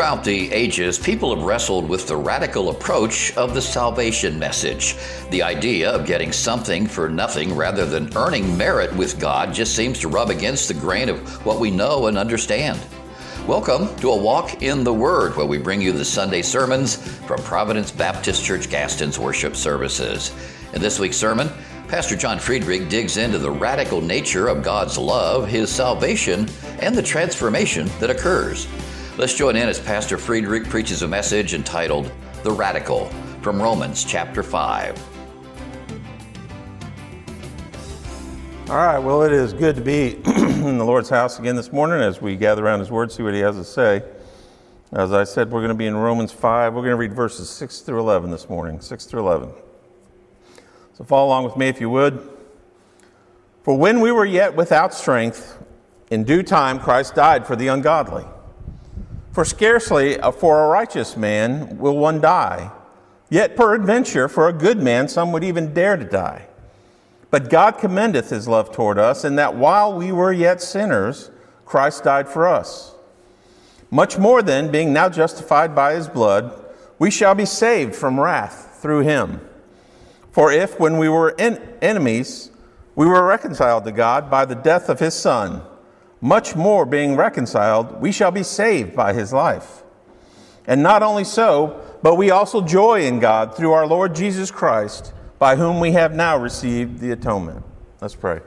Throughout the ages, people have wrestled with the radical approach of the salvation message. The idea of getting something for nothing rather than earning merit with God just seems to rub against the grain of what we know and understand. Welcome to A Walk in the Word, where we bring you the Sunday sermons from Providence Baptist Church Gaston's worship services. In this week's sermon, Pastor John Friedrich digs into the radical nature of God's love, His salvation, and the transformation that occurs. Let's join in as Pastor Friedrich preaches a message entitled The Radical from Romans chapter 5. All right, well, it is good to be in the Lord's house again this morning as we gather around His Word, see what He has to say. As I said, we're going to be in Romans 5. We're going to read verses 6 through 11 this morning, 6 through 11. So follow along with me if you would. For when we were yet without strength, in due time Christ died for the ungodly. For scarcely for a righteous man will one die, yet peradventure for a good man some would even dare to die. But God commendeth His love toward us, in that while we were yet sinners, Christ died for us. Much more then, being now justified by His blood, we shall be saved from wrath through Him. For if, when we were enemies, we were reconciled to God by the death of His Son, much more being reconciled, we shall be saved by His life. And not only so, but we also joy in God through our Lord Jesus Christ, by whom we have now received the atonement. Let's pray.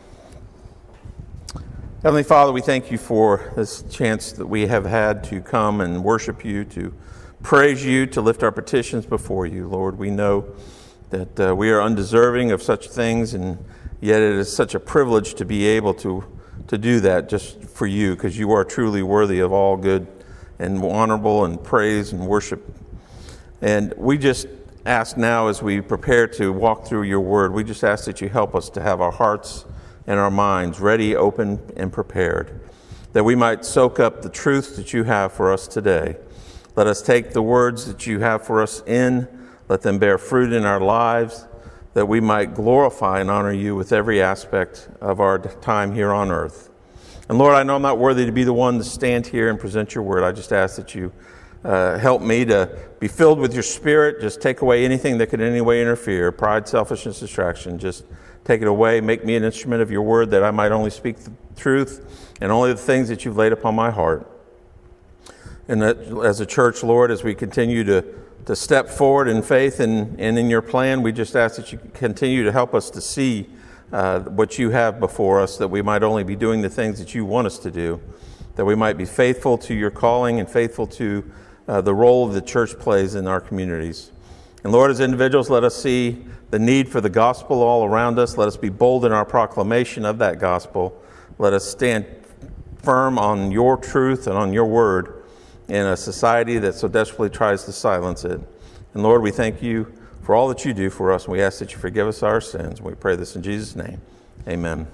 Heavenly Father, we thank You for this chance that we have had to come and worship You, to praise You, to lift our petitions before You. Lord, we know that we are undeserving of such things, and yet it is such a privilege to be able to do that just for You, because You are truly worthy of all good and honorable and praise and worship. And we just ask now, as we prepare to walk through Your word, we just ask that You help us to have our hearts and our minds ready, open, and prepared, that we might soak up the truth that You have for us today. Let us take the words that You have for us in, let them bear fruit in our lives, that we might glorify and honor You with every aspect of our time here on earth. And Lord, I know I'm not worthy to be the one to stand here and present Your word. I just ask that You help me to be filled with Your Spirit. Just take away anything that could in any way interfere, pride, selfishness, distraction. Just take it away. Make me an instrument of Your word, that I might only speak the truth and only the things that You've laid upon my heart. And that as a church, Lord, as we continue to step forward in faith and in Your plan, we just ask that You continue to help us to see what You have before us, that we might only be doing the things that You want us to do, that we might be faithful to Your calling and faithful to the role the church plays in our communities. And Lord, as individuals, let us see the need for the gospel all around us. Let us be bold in our proclamation of that gospel. Let us stand firm on Your truth and on Your word in a society that so desperately tries to silence it. And Lord, we thank You for all that You do for us, and we ask that You forgive us our sins. We pray this in Jesus' name. Amen.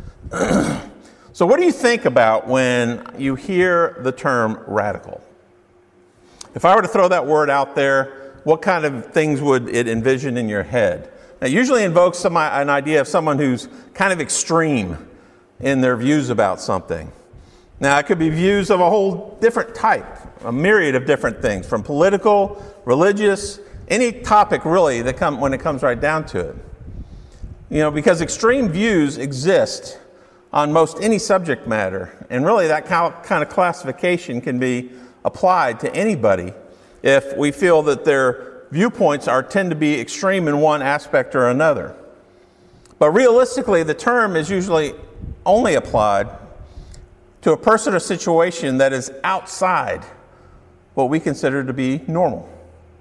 So what do you think about when you hear the term radical? If I were to throw that word out there, what kind of things would it envision in your head? Now, it usually invokes an idea of someone who's kind of extreme in their views about something. Now, it could be views of a whole different type, a myriad of different things, from political, religious, any topic really when it comes right down to it. You know, because extreme views exist on most any subject matter, and really that kind of classification can be applied to anybody if we feel that their viewpoints tend to be extreme in one aspect or another. But realistically, the term is usually only applied to a person or situation that is outside what we consider to be normal.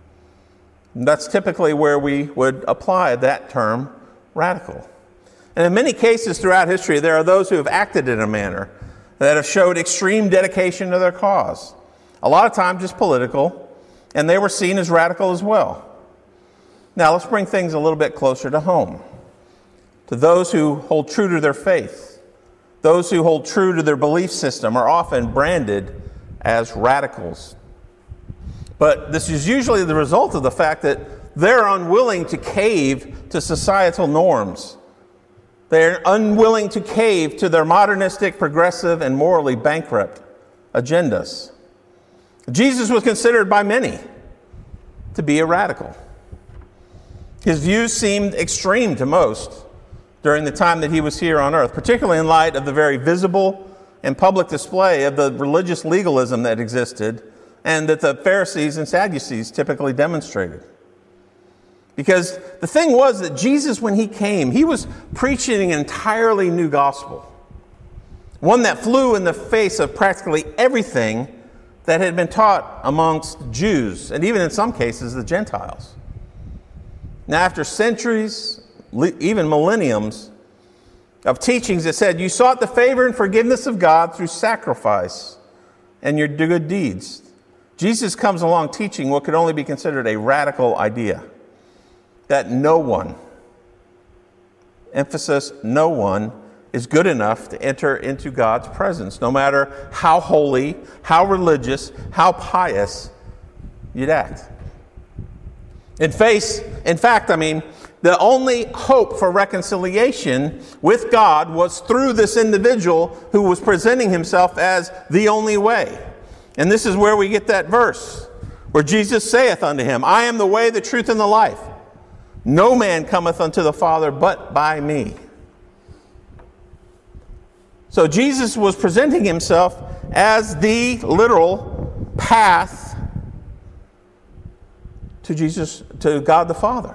And that's typically where we would apply that term, radical. And in many cases throughout history, there are those who have acted in a manner that have showed extreme dedication to their cause. A lot of times just political, and they were seen as radical as well. Now let's bring things a little bit closer to home. To those who hold true to their faith, those who hold true to their belief system are often branded as radicals. But this is usually the result of the fact that they're unwilling to cave to societal norms. They're unwilling to cave to their modernistic, progressive, and morally bankrupt agendas. Jesus was considered by many to be a radical. His views seemed extreme to most during the time that he was here on earth, particularly in light of the very visible and public display of the religious legalism that existed and that the Pharisees and Sadducees typically demonstrated. Because the thing was that Jesus, when he came, he was preaching an entirely new gospel, one that flew in the face of practically everything that had been taught amongst Jews, and even in some cases the Gentiles. Now, after centuries, even millenniums, of teachings that said you sought the favor and forgiveness of God through sacrifice and your good deeds, Jesus comes along teaching what could only be considered a radical idea, that no one, emphasis, no one, is good enough to enter into God's presence, no matter how holy, how religious, how pious you'd act. In fact, the only hope for reconciliation with God was through this individual who was presenting himself as the only way. And this is where we get that verse, where Jesus saith unto him, I am the way, the truth, and the life. No man cometh unto the Father but by me. So Jesus was presenting himself as the literal path to God the Father.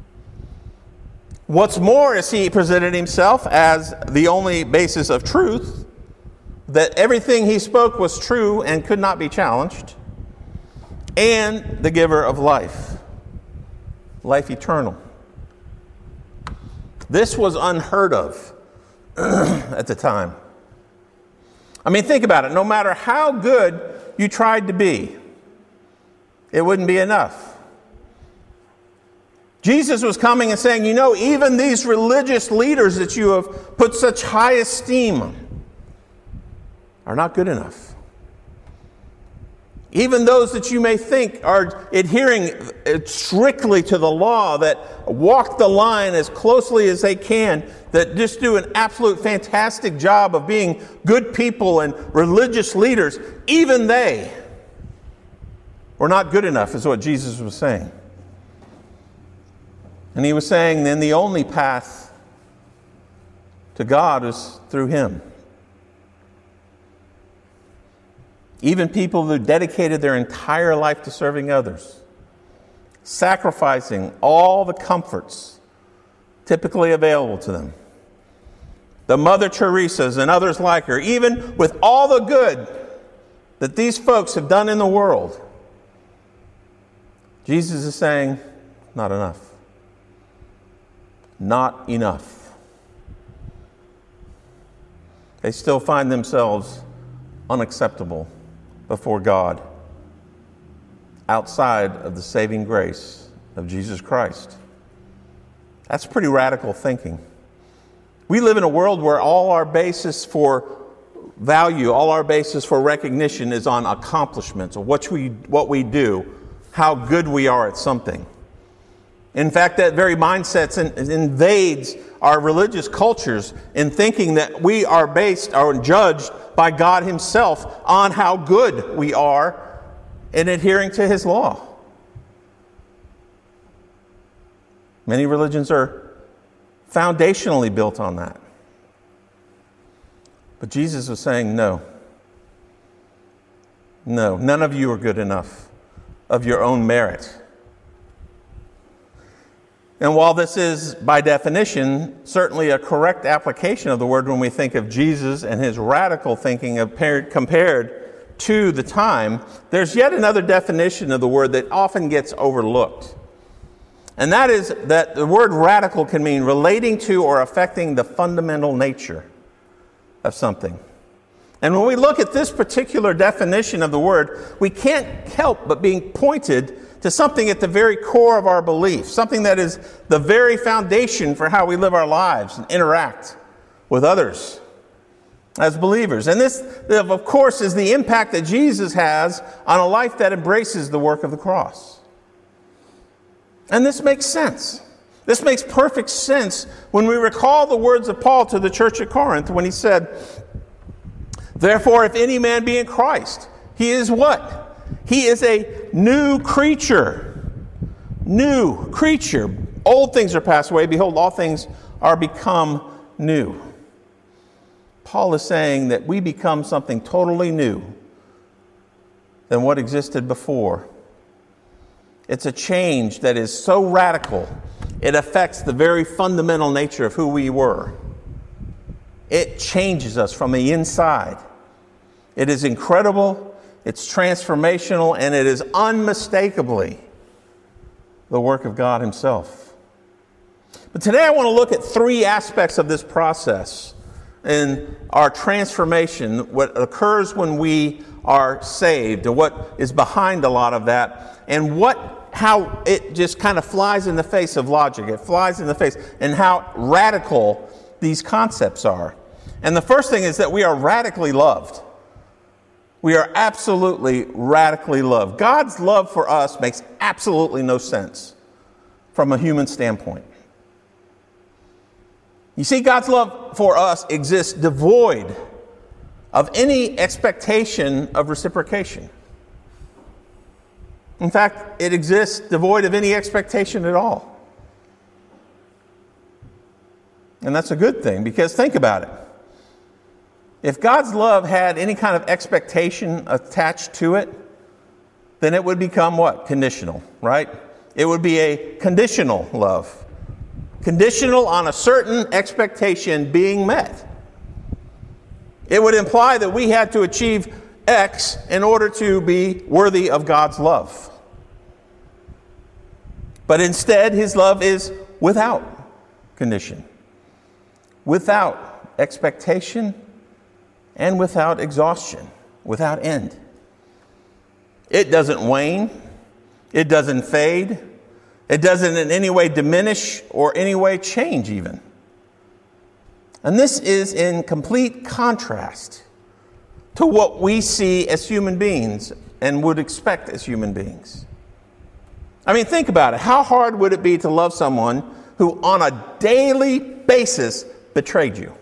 What's more is he presented himself as the only basis of truth, that everything he spoke was true and could not be challenged, and the giver of life, life eternal. This was unheard of at the time. Think about it. No matter how good you tried to be, it wouldn't be enough. Jesus was coming and saying, even these religious leaders that you have put such high esteem on are not good enough. Even those that you may think are adhering strictly to the law, that walk the line as closely as they can, that just do an absolute fantastic job of being good people and religious leaders, even they were not good enough, is what Jesus was saying. And he was saying then the only path to God is through him. Even people who dedicated their entire life to serving others, sacrificing all the comforts typically available to them. The Mother Teresas and others like her, even with all the good that these folks have done in the world, Jesus is saying, not enough. Not enough. They still find themselves unacceptable before God outside of the saving grace of Jesus Christ. That's pretty radical thinking. We live in a world where all our basis for value, all our basis for recognition is on accomplishments, or what we do, how good we are at something. In fact, that very mindset invades our religious cultures in thinking that we are based or judged by God himself on how good we are in adhering to his law. Many religions are foundationally built on that. But Jesus was saying, no, none of you are good enough of your own merit. And while this is, by definition, certainly a correct application of the word when we think of Jesus and his radical thinking compared to the time, there's yet another definition of the word that often gets overlooked. And that is that the word radical can mean relating to or affecting the fundamental nature of something. And when we look at this particular definition of the word, we can't help but being pointed to something at the very core of our belief, something that is the very foundation for how we live our lives and interact with others as believers. And this, of course, is the impact that Jesus has on a life that embraces the work of the cross. And this makes sense. This makes perfect sense when we recall the words of Paul to the church at Corinth when he said, therefore, if any man be in Christ, he is what? He is a new creature. New creature. Old things are passed away. Behold, all things are become new. Paul is saying that we become something totally new than what existed before. It's a change that is so radical, it affects the very fundamental nature of who we were. It changes us from the inside. It is incredible, it's transformational, and it is unmistakably the work of God Himself. But today I want to look at three aspects of this process in our transformation, what occurs when we are saved, and what is behind a lot of that, and how it just kind of flies in the face of logic. It flies in the face, and how radical these concepts are. And the first thing is that we are radically loved. We are absolutely radically loved. God's love for us makes absolutely no sense from a human standpoint. You see, God's love for us exists devoid of any expectation of reciprocation. In fact, it exists devoid of any expectation at all. And that's a good thing, because think about it. If God's love had any kind of expectation attached to it, then it would become what? Conditional, right? It would be a conditional love. Conditional on a certain expectation being met. It would imply that we had to achieve X in order to be worthy of God's love. But instead, His love is without condition, without expectation, and without exhaustion, without end. It doesn't wane. It doesn't fade. It doesn't in any way diminish or any way change even. And this is in complete contrast to what we see as human beings and would expect as human beings. I mean, think about it. How hard would it be to love someone who on a daily basis betrayed you?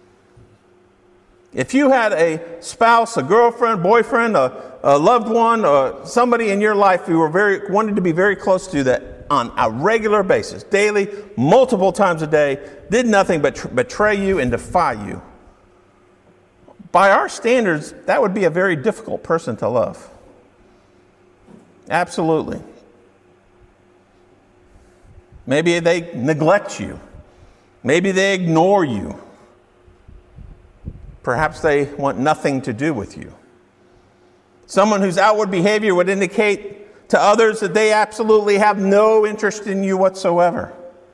If you had a spouse, a girlfriend, boyfriend, a loved one, or somebody in your life you were wanted to be very close to that on a regular basis, daily, multiple times a day, did nothing but betray you and defy you. By our standards, that would be a very difficult person to love. Absolutely. Maybe they neglect you. Maybe they ignore you. Perhaps they want nothing to do with you. Someone whose outward behavior would indicate to others that they absolutely have no interest in you whatsoever.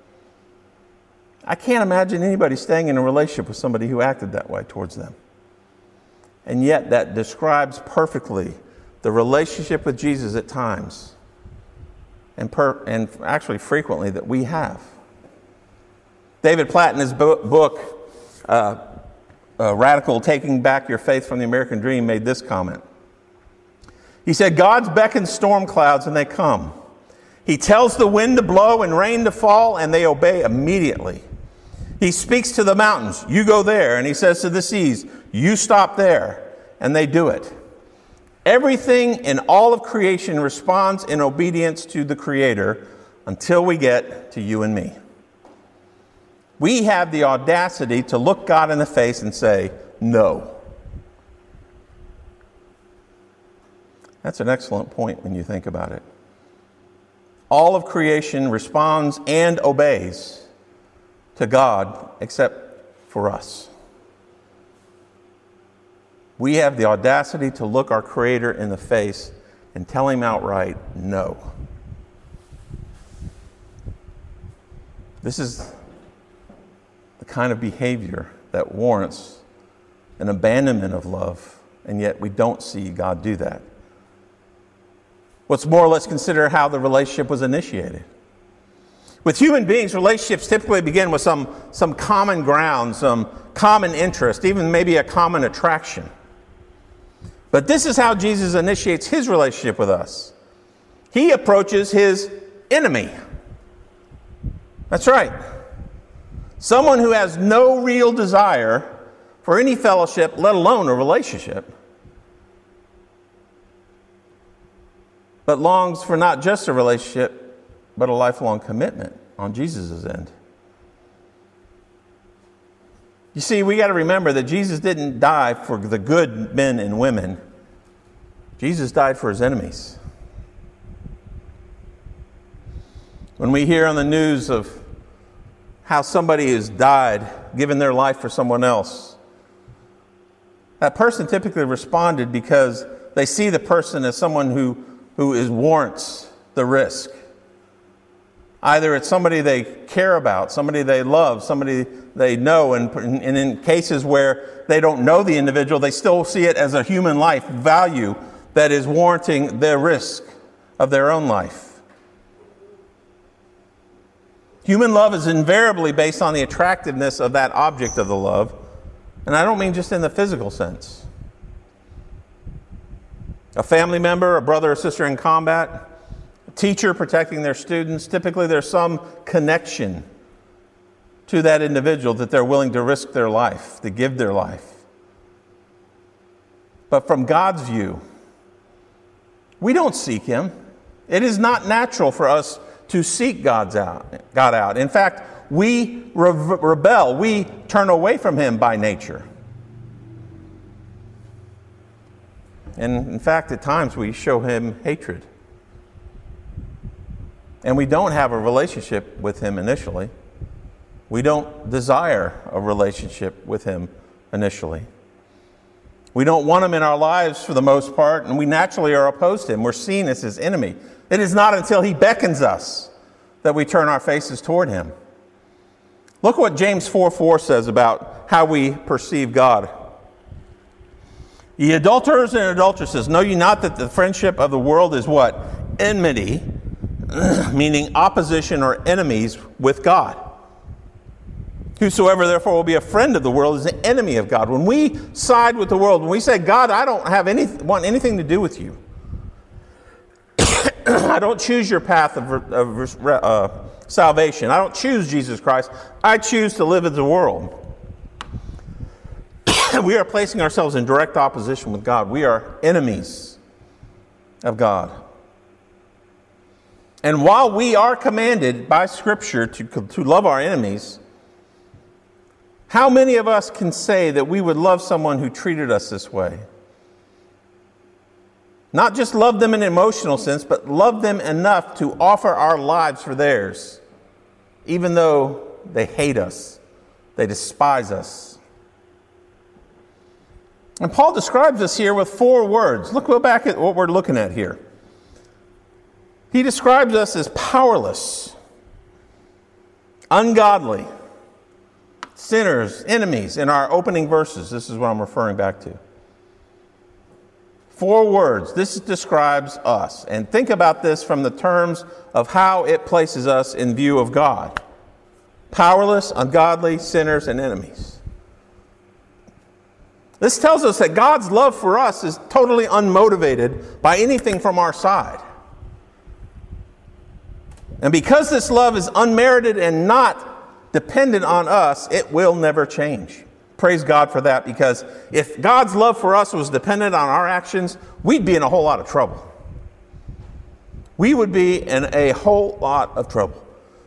I can't imagine anybody staying in a relationship with somebody who acted that way towards them. And yet that describes perfectly the relationship with Jesus at times, and actually frequently, that we have. David Platt, in his book, Radical Taking Back Your Faith from the American Dream, made this comment. He said, God beckons storm clouds and they come. He tells the wind to blow and rain to fall, and they obey immediately. He speaks to the mountains, you go there. And he says to the seas, you stop there. And they do it. Everything in all of creation responds in obedience to the Creator until we get to you and me. We have the audacity to look God in the face and say, no. That's an excellent point when you think about it. All of creation responds and obeys to God except for us. We have the audacity to look our Creator in the face and tell Him outright, no. This is the kind of behavior that warrants an abandonment of love, and yet we don't see God do that. What's more, let's consider how the relationship was initiated. With human beings, relationships typically begin with some common ground, some common interest, even maybe a common attraction. But this is how Jesus initiates His relationship with us. He approaches His enemy. That's right. Someone who has no real desire for any fellowship, let alone a relationship. but longs for not just a relationship, but a lifelong commitment on Jesus' end. You see, we got to remember that Jesus didn't die for the good men and women. Jesus died for his enemies. When we hear on the news of how somebody has died, given their life for someone else, that person typically responded because they see the person as someone who warrants the risk. Either it's somebody they care about, somebody they love, somebody they know, and in cases where they don't know the individual, they still see it as a human life value that is warranting the risk of their own life. Human love is invariably based on the attractiveness of that object of the love, and I don't mean just in the physical sense. A family member, a brother or sister in combat, a teacher protecting their students, typically there's some connection to that individual that they're willing to risk their life, to give their life. But from God's view, we don't seek him. It is not natural for us to seek God out. In fact, we rebel. We turn away from him by nature. And in fact, at times we show him hatred. And we don't have a relationship with him initially. We don't desire a relationship with him initially. We don't want him in our lives for the most part, and we naturally are opposed to him. We're seen as his enemy. It is not until he beckons us that we turn our faces toward him. Look what James 4:4 says about how we perceive God. Ye adulterers and adulteresses, know ye not that the friendship of the world is what? Enmity, meaning opposition or enemies with God. Whosoever therefore will be a friend of the world is an enemy of God. When we side with the world, when we say, God, I don't want anything to do with you. I don't choose your path of salvation. I don't choose Jesus Christ. I choose to live in the world. We are placing ourselves in direct opposition with God. We are enemies of God. And while we are commanded by Scripture to love our enemies, how many of us can say that we would love someone who treated us this way? Not just love them in an emotional sense, but love them enough to offer our lives for theirs, even though they hate us, they despise us. And Paul describes this here with 4 words. Look back at what we're looking at here. He describes us as powerless, ungodly, sinners, enemies in our opening verses. This is what I'm referring back to. 4 words. This describes us. And think about this from the terms of how it places us in view of God. Powerless, ungodly, sinners, and enemies. This tells us that God's love for us is totally unmotivated by anything from our side. And because this love is unmerited and not dependent on us, it will never change. Praise God for that, because if God's love for us was dependent on our actions, we'd be in a whole lot of trouble. We would be in a whole lot of trouble.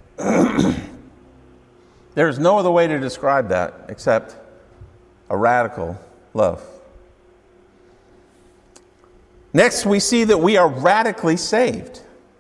There's no other way to describe that except a radical love. Next, we see that we are radically saved.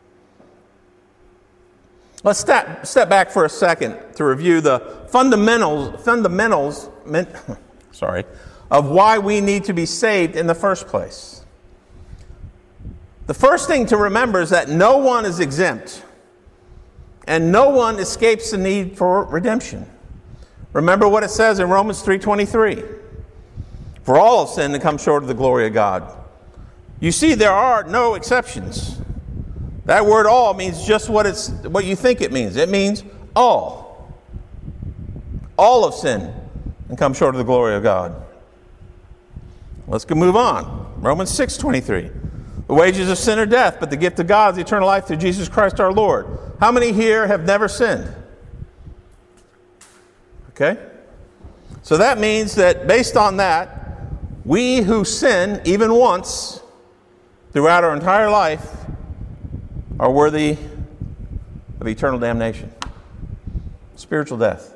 Let's step back for a second to review the fundamentals of why we need to be saved in the first place. The first thing to remember is that no one is exempt, and no one escapes the need for redemption. Remember what it says in Romans 3:23. For all have sinned and come short of the glory of God. You see, there are no exceptions. That word all means just what you think it means. It means all. All have sinned and come short of the glory of God. Let's move on. Romans 6:23. The wages of sin are death, but the gift of God is eternal life through Jesus Christ our Lord. How many here have never sinned? Okay? So that means that based on that, we who sin even once throughout our entire life are worthy of eternal damnation, spiritual death.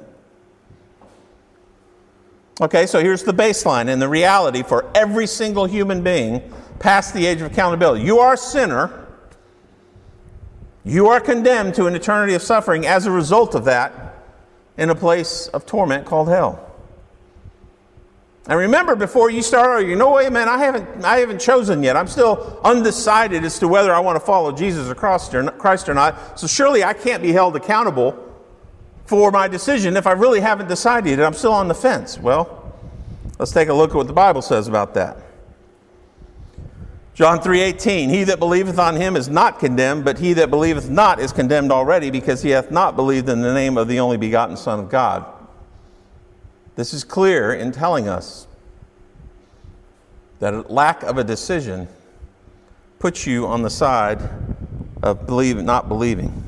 Okay, so here's the baseline and the reality for every single human being past the age of accountability. You are a sinner. You are condemned to an eternity of suffering as a result of that in a place of torment called hell. And remember, before you start arguing, no way, man, I haven't chosen yet. I'm still undecided as to whether I want to follow Jesus or Christ or not. So surely I can't be held accountable for my decision if I really haven't decided and I'm still on the fence. Well, let's take a look at what the Bible says about that. John 3:18, he that believeth on him is not condemned, but he that believeth not is condemned already, because he hath not believed in the name of the only begotten Son of God. This is clear in telling us that a lack of a decision puts you on the side of not believing.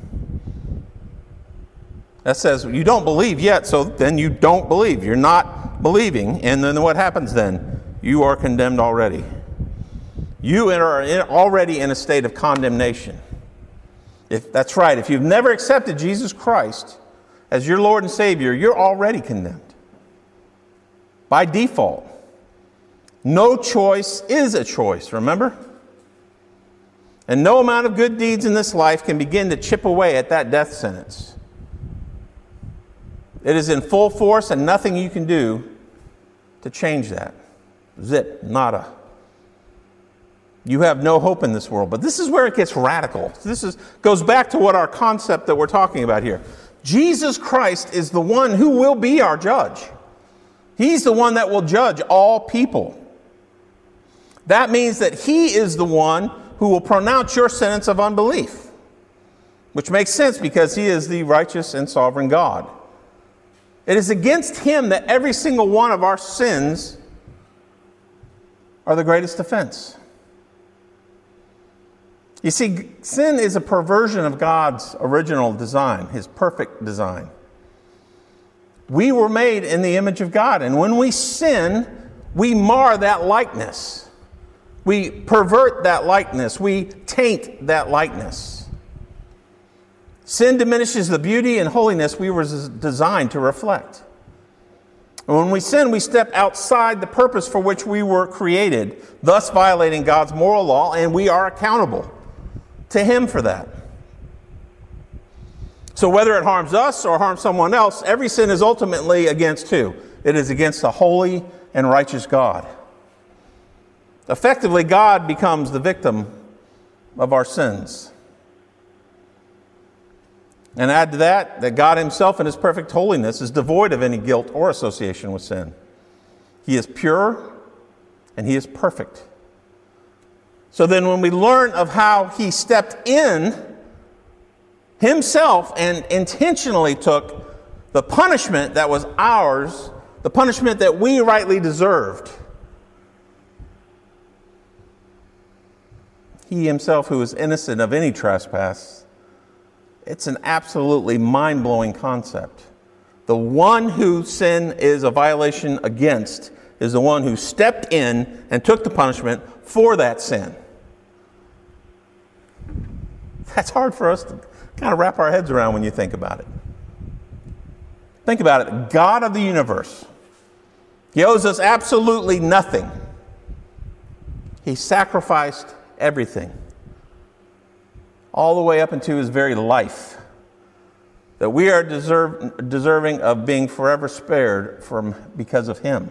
That says you don't believe yet, so then you don't believe. You're not believing, and then what happens then? You are condemned already. You are already in a state of condemnation. That's right. If you've never accepted Jesus Christ as your Lord and Savior, you're already condemned. By default. No choice is a choice, remember? And no amount of good deeds in this life can begin to chip away at that death sentence. It is in full force, and nothing you can do to change that. Zip, nada. You have no hope in this world. But this is where it gets radical. Goes back to what our concept that we're talking about here. Jesus Christ is the one who will be our judge. He's the one that will judge all people. That means that he is the one who will pronounce your sentence of unbelief, which makes sense because he is the righteous and sovereign God. It is against him that every single one of our sins are the greatest offense. You see, sin is a perversion of God's original design, his perfect design. We were made in the image of God, and when we sin, we mar that likeness. We pervert that likeness. We taint that likeness. Sin diminishes the beauty and holiness we were designed to reflect. And when we sin, we step outside the purpose for which we were created, thus violating God's moral law, and we are accountable to him for that. So whether it harms us or harms someone else, every sin is ultimately against who? It is against a holy and righteous God. Effectively, God becomes the victim of our sins. And add to that God himself in his perfect holiness is devoid of any guilt or association with sin. He is pure and he is perfect. So then when we learn of how he stepped in himself and intentionally took the punishment that was ours, the punishment that we rightly deserved, he himself who is innocent of any trespass, it's an absolutely mind-blowing concept. The one who sin is a violation against is the one who stepped in and took the punishment for that sin. That's hard for us to kind of wrap our heads around when you think about it. Think about it. God of the universe. He owes us absolutely nothing. He sacrificed everything. All the way up into his very life, that we are deserving of being forever spared because of him.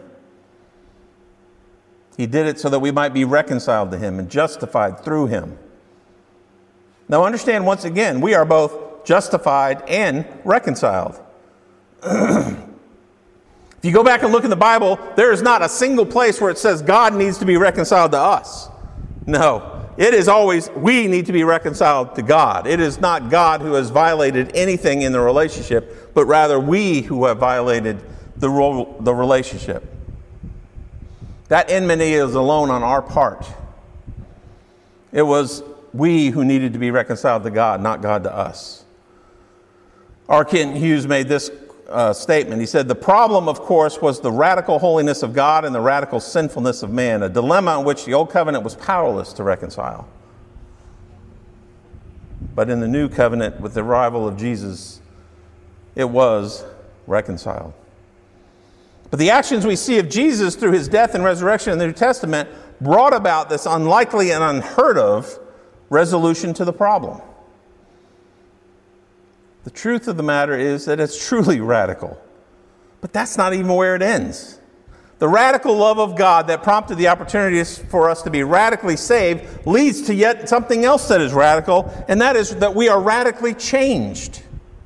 He did it so that we might be reconciled to him and justified through him. Now understand, once again, we are both justified and reconciled. If you go back and look in the Bible, there is not a single place where it says God needs to be reconciled to us. No. It is always, we need to be reconciled to God. It is not God who has violated anything in the relationship, but rather we who have violated the relationship. That enmity is alone on our part. It was we who needed to be reconciled to God, not God to us. R. Kent Hughes made this statement. He said, the problem, of course, was the radical holiness of God and the radical sinfulness of man, a dilemma in which the old covenant was powerless to reconcile. But in the new covenant, with the arrival of Jesus, it was reconciled. But the actions we see of Jesus through his death and resurrection in the New Testament brought about this unlikely and unheard of resolution to the problem. The truth of the matter is that it's truly radical. But that's not even where it ends. The radical love of God that prompted the opportunities for us to be radically saved leads to yet something else that is radical, and that is that we are radically changed.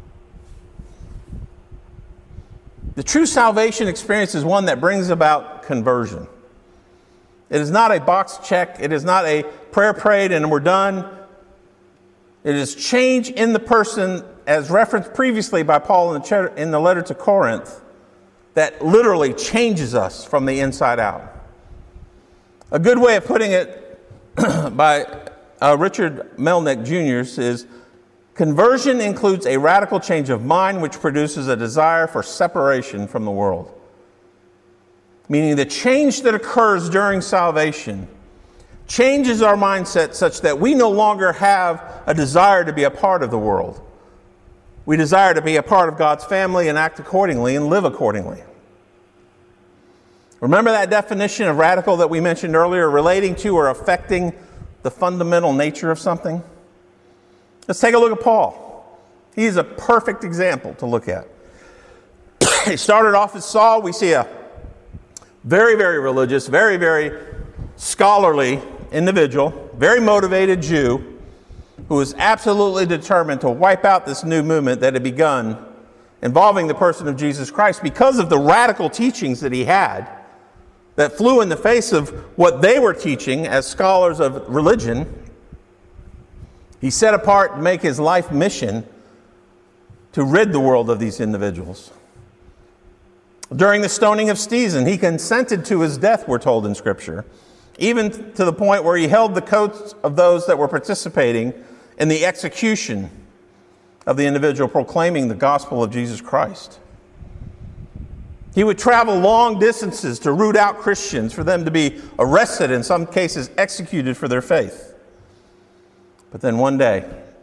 The true salvation experience is one that brings about conversion. It is not a box check. It is not a prayer prayed and we're done. It is change in the person, as referenced previously by Paul in the letter to Corinth, that literally changes us from the inside out. A good way of putting it by Richard Melnick Jr. is, conversion includes a radical change of mind which produces a desire for separation from the world. Meaning the change that occurs during salvation changes our mindset such that we no longer have a desire to be a part of the world. We desire to be a part of God's family and act accordingly and live accordingly. Remember that definition of radical that we mentioned earlier, relating to or affecting the fundamental nature of something? Let's take a look at Paul. He's a perfect example to look at. He started off as Saul. We see a very, very religious, very, very scholarly individual, very motivated Jew, who was absolutely determined to wipe out this new movement that had begun involving the person of Jesus Christ because of the radical teachings that he had that flew in the face of what they were teaching as scholars of religion. He set apart to make his life mission to rid the world of these individuals. During the stoning of Stephen, he consented to his death, we're told in Scripture, even to the point where he held the coats of those that were participating in the execution of the individual proclaiming the gospel of Jesus Christ. He would travel long distances to root out Christians, for them to be arrested, in some cases executed for their faith. But then one day,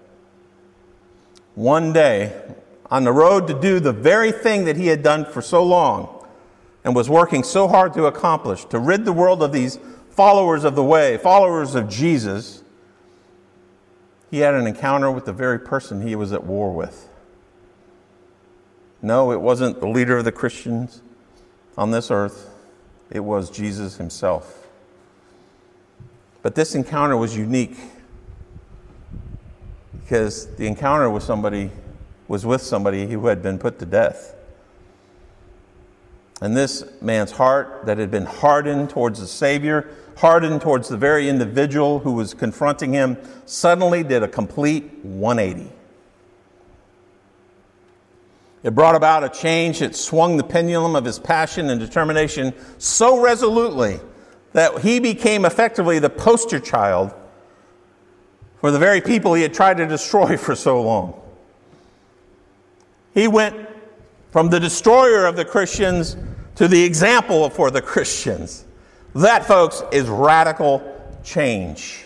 on the road to do the very thing that he had done for so long and was working so hard to accomplish, to rid the world of these followers of the way, followers of Jesus, he had an encounter with the very person he was at war with. No, it wasn't the leader of the Christians on this earth. It was Jesus himself. But this encounter was unique because the encounter was with somebody who had been put to death. And this man's heart that had been hardened towards the Savior, hardened towards the very individual who was confronting him, suddenly did a complete 180. It brought about a change that swung the pendulum of his passion and determination so resolutely that he became effectively the poster child for the very people he had tried to destroy for so long. He went from the destroyer of the Christians to the example for the Christians. That, folks, is radical change.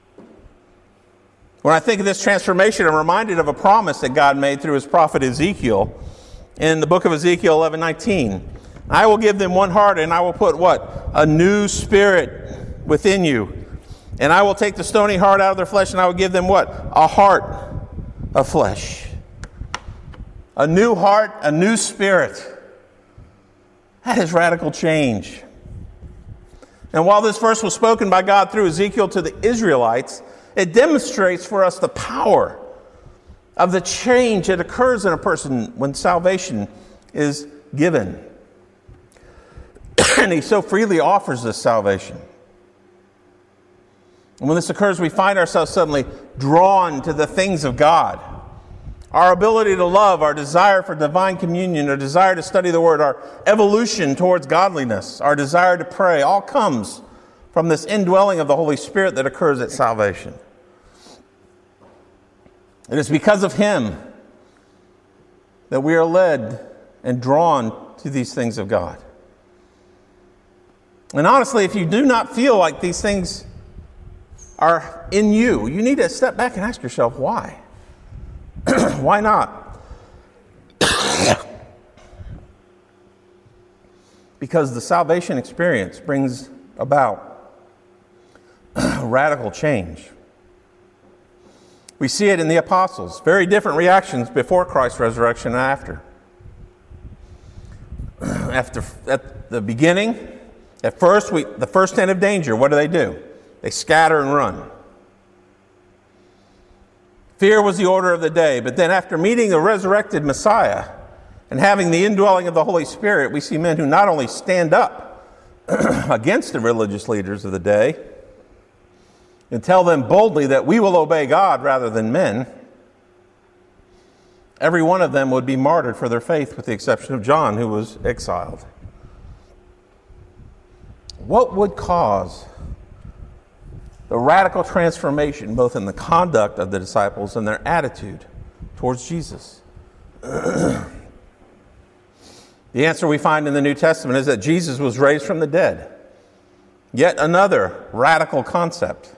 When I think of this transformation, I'm reminded of a promise that God made through his prophet Ezekiel in the book of Ezekiel 11:19. I will give them one heart, and I will put what? A new spirit within you. And I will take the stony heart out of their flesh, and I will give them what? A heart of flesh. A new heart, a new spirit. That is radical change. And while this verse was spoken by God through Ezekiel to the Israelites, it demonstrates for us the power of the change that occurs in a person when salvation is given. And he so freely offers this salvation. And when this occurs, we find ourselves suddenly drawn to the things of God. Our ability to love, our desire for divine communion, our desire to study the Word, our evolution towards godliness, our desire to pray, all comes from this indwelling of the Holy Spirit that occurs at salvation. It is because of Him that we are led and drawn to these things of God. And honestly, if you do not feel like these things are in you, you need to step back and ask yourself, why? Why not? Because the salvation experience brings about radical change. We see it in the apostles. Very different reactions before Christ's resurrection and after. At the beginning, at first, the first hint of danger, what do? They scatter and run. Fear was the order of the day. But then after meeting the resurrected Messiah and having the indwelling of the Holy Spirit, we see men who not only stand up against the religious leaders of the day and tell them boldly that we will obey God rather than men. Every one of them would be martyred for their faith, with the exception of John, who was exiled. What would cause the radical transformation both in the conduct of the disciples and their attitude towards Jesus? The answer we find in the New Testament is that Jesus was raised from the dead. Yet another radical concept.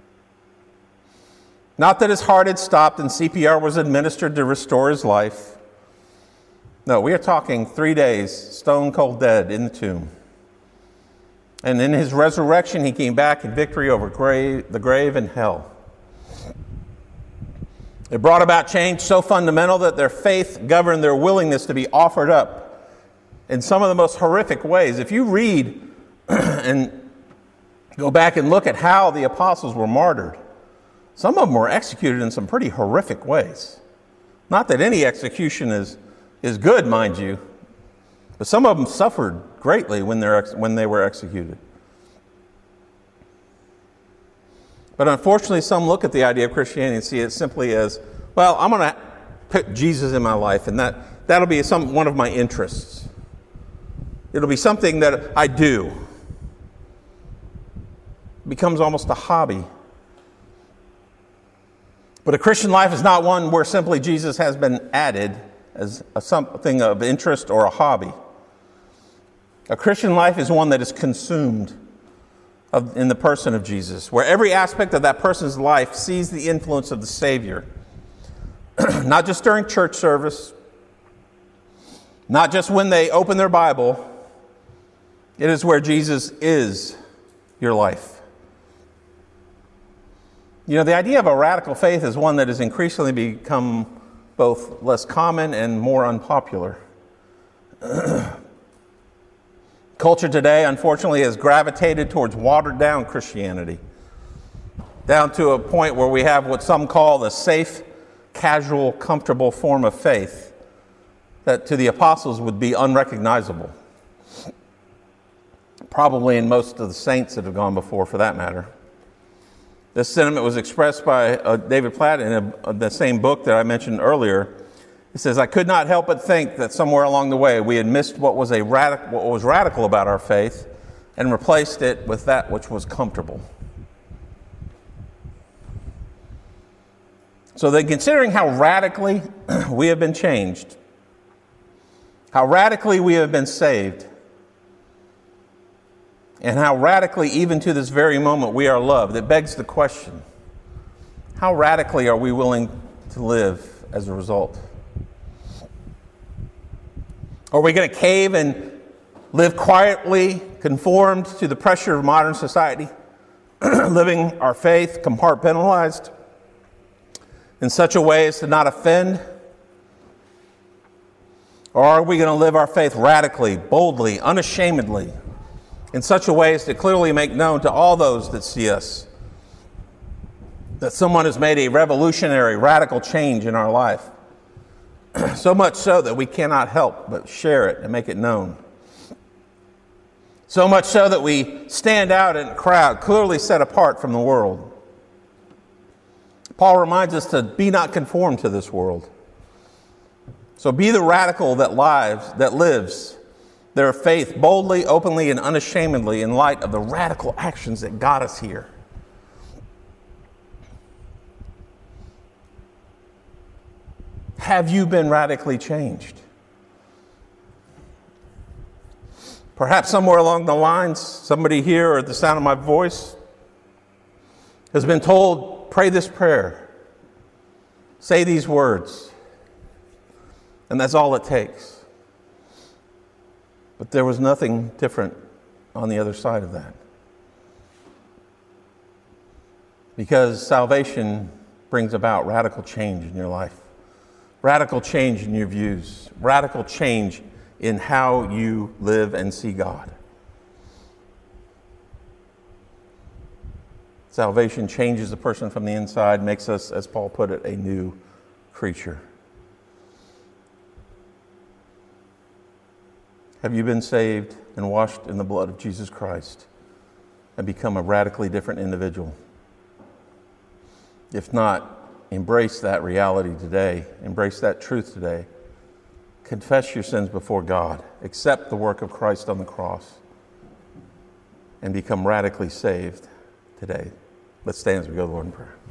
Not that his heart had stopped and CPR was administered to restore his life. No, we are talking 3 days, stone cold dead in the tomb. And in his resurrection, he came back in victory over the grave and hell. It brought about change so fundamental that their faith governed their willingness to be offered up in some of the most horrific ways. If you read and go back and look at how the apostles were martyred, some of them were executed in some pretty horrific ways. Not that any execution is good, mind you, but some of them suffered greatly when they were executed. But unfortunately, some look at the idea of Christianity and see it simply as, well, I'm going to put Jesus in my life, and that'll be one of my interests. It'll be something that I do. It becomes almost a hobby. But a Christian life is not one where simply Jesus has been added as something of interest or a hobby. A Christian life is one that is consumed in the person of Jesus, where every aspect of that person's life sees the influence of the Savior. Not just during church service, not just when they open their Bible. It is where Jesus is your life. You know, the idea of a radical faith is one that has increasingly become both less common and more unpopular. Culture today, unfortunately, has gravitated towards watered-down Christianity, down to a point where we have what some call the safe, casual, comfortable form of faith that to the apostles would be unrecognizable. Probably in most of the saints that have gone before, for that matter. This sentiment was expressed by David Platt in the same book that I mentioned earlier. It says, I could not help but think that somewhere along the way we had missed what was radical about our faith and replaced it with that which was comfortable. So then, considering how radically we have been changed, how radically we have been saved, and how radically, even to this very moment, we are loved, it begs the question, how radically are we willing to live as a result? Are we going to cave and live quietly, conformed to the pressure of modern society, living our faith compartmentalized in such a way as to not offend? Or are we going to live our faith radically, boldly, unashamedly, in such a way as to clearly make known to all those that see us that someone has made a revolutionary, radical change in our life? So much so that we cannot help but share it and make it known. So much so that we stand out in a crowd, clearly set apart from the world. Paul reminds us to be not conformed to this world. So be the radical that lives their faith boldly, openly, and unashamedly in light of the radical actions that got us here. Have you been radically changed? Perhaps somewhere along the lines, somebody here or at the sound of my voice has been told, pray this prayer, say these words, and that's all it takes. But there was nothing different on the other side of that. Because salvation brings about radical change in your life, radical change in your views, radical change in how you live and see God. Salvation changes the person from the inside, makes us, as Paul put it, a new creature. Have you been saved and washed in the blood of Jesus Christ and become a radically different individual? If not, embrace that reality today. Embrace that truth today. Confess your sins before God. Accept the work of Christ on the cross and become radically saved today. Let's stand as we go to the Lord in prayer.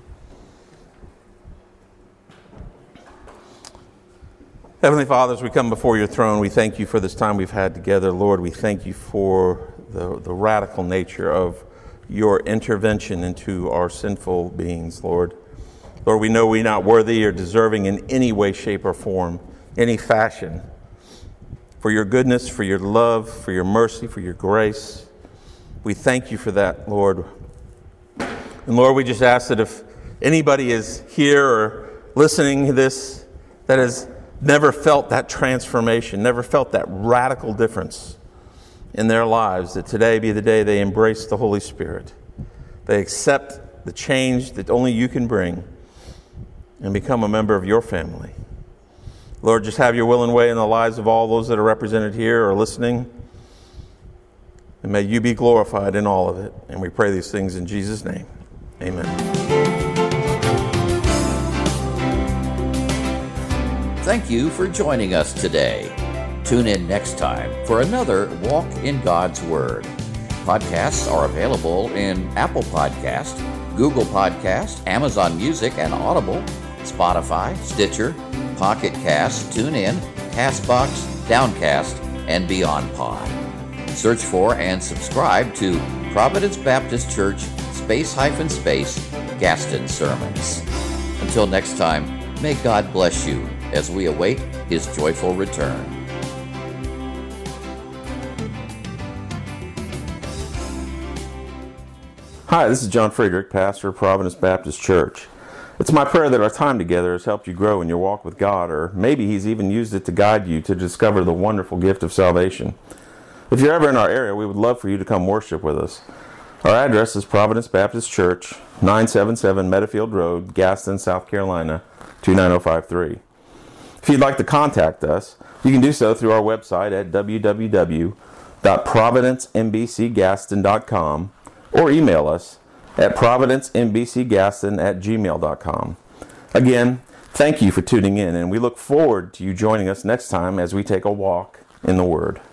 Heavenly Father, as we come before your throne, we thank you for this time we've had together. Lord, we thank you for the radical nature of your intervention into our sinful beings, Lord. Lord, we know we're not worthy or deserving in any way, shape, or form, any fashion. For your goodness, for your love, for your mercy, for your grace, we thank you for that, Lord. And Lord, we just ask that if anybody is here or listening to this that has never felt that transformation, never felt that radical difference in their lives, that today be the day they embrace the Holy Spirit. They accept the change that only you can bring and become a member of your family. Lord, just have your will and way in the lives of all those that are represented here or listening. And may you be glorified in all of it. And we pray these things in Jesus' name. Amen. Thank you for joining us today. Tune in next time for another Walk in God's Word. Podcasts are available in Apple Podcast, Google Podcast, Amazon Music and Audible, Spotify, Stitcher, Pocket Cast, TuneIn, CastBox, Downcast, and Beyond Pod. Search for and subscribe to Providence Baptist Church _, Gaston Sermons. Until next time, may God bless you as we await His joyful return. Hi, this is John Friedrich, pastor of Providence Baptist Church. It's my prayer that our time together has helped you grow in your walk with God, or maybe He's even used it to guide you to discover the wonderful gift of salvation. If you're ever in our area, we would love for you to come worship with us. Our address is Providence Baptist Church, 977 Meadowfield Road, Gaston, South Carolina, 29053. If you'd like to contact us, you can do so through our website at www.providencembcgaston.com or email us at providencembcgaston@gmail.com. Again, thank you for tuning in, and we look forward to you joining us next time as we take a walk in the Word.